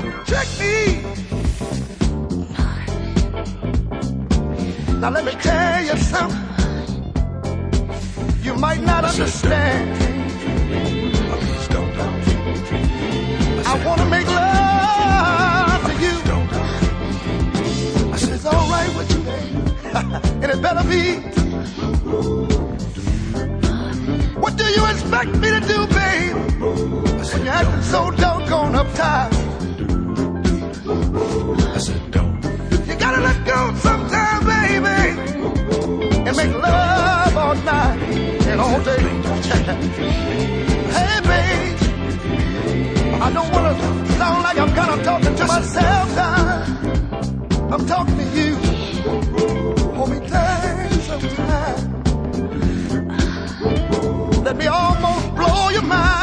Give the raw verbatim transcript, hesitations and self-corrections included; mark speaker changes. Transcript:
Speaker 1: Check me. Now let me tell you something you might not understand. I want to make love to you. And it's all right with you, baby. And it better be. What do you expect me to do, babe? When you're acting so doggone uptight. I said, don't. You gotta let go sometime, baby, and make love all night and all day. Hey, babe, I don't wanna sound like I'm kind of talking to myself now. I'm talking to you. Hold me tight sometime. Let me almost blow your mind.